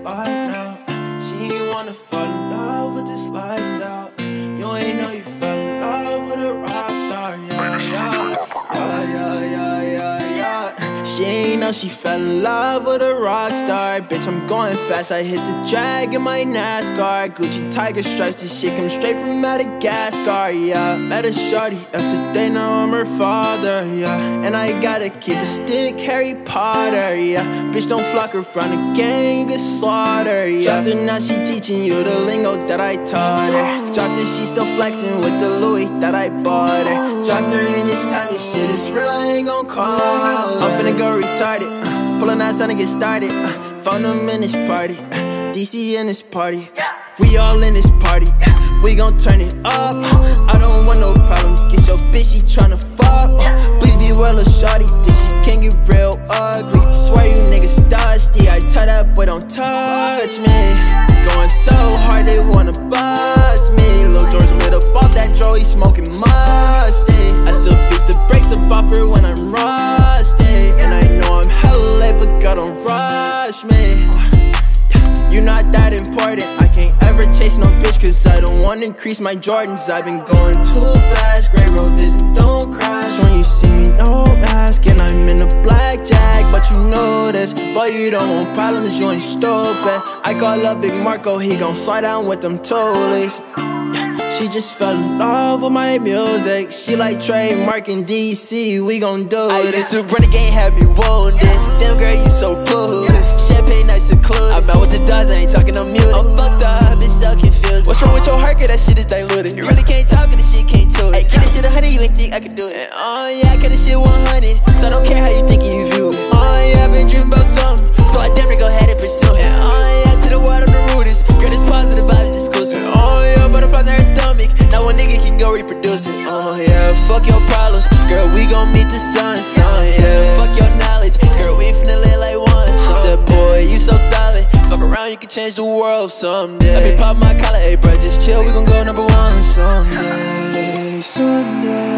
life now. She ain't wanna fall in love with this lifestyle. You ain't know you fell in love with a rock star. She ain't know she fell in love with a rock star. Bitch, I'm going fast, I hit the drag in my NASCAR. Gucci tiger stripes, this shit come straight from Madagascar, yeah. Met a shorty yesterday, now I'm her father, yeah. And I gotta keep a stick, Harry Potter, yeah. Bitch, don't flock around the gang, you get slaughtered, yeah. Dropped her, now she teaching you the lingo that I taught her. Dropped her, she still flexing with the Louis that I bought her. Dropped her in this time, this shit is real, I ain't gon' call her. I'm finna go retarded, pullin' ass trying to get started. Found them in this party, DC in this party. We all in this party, we gon' turn it up. I don't want no problems, get your bitch, she tryna fuck. Please be well, little shawty, this shit can get real ugly. Swear you niggas dusty, I tell that boy don't touch me. Going so hard, they wanna bust me. Lil' George made up off that dro, he smoking musty. I still beat the brakes up off her when I'm rusty. And I know I'm hella late, but God don't rush me. You not that important, I can't ever chase no bitch, cause I don't wanna increase my Jordans. I've been going too fast, gray road vision, don't crash. When you see me, no mask, and I'm in a blackjack, but you know this. Boy, you don't want problems, you ain't stupid. I call up Big Marco, he gon' slide down with them toolies. She just fell in love with my music. She like trademark in DC, we gon' do this. I used to run the game, had me wounded. Damn girl, you so clueless. Champagne nice and clueless. I'm out with the dogs, I ain't talking no music. I'm fucked up, bitch, so confused. What's wrong with your heart, girl? That shit is diluted. You really can't talk, and this shit can't do it. Hey, get this shit 100, you ain't think I could do it. And oh yeah, I got this shit 100. So I don't care how you thinking you view it. Oh yeah, I've been dreaming about something, so I damn near go ahead and pursue it. And oh yeah, to the world I'm the rudest. Girl, this positive vibes exclusive. And oh yeah, butterflies in her stomach. Now one nigga can go reproduce it. Oh yeah, fuck your problems, girl, we gon' meet the sun, yeah. Fuck your knowledge, girl, we finna live like one. She said, boy, you so solid, fuck around, you can change the world someday. I be poppin' my collar, hey bro, just chill, we gon' go #1 someday.